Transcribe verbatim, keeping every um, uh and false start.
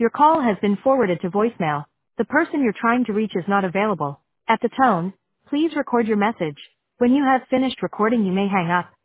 Your call has been forwarded to voicemail. The person you're trying to reach is not available. At the tone, please record your message. When you have finished recording, you may hang up.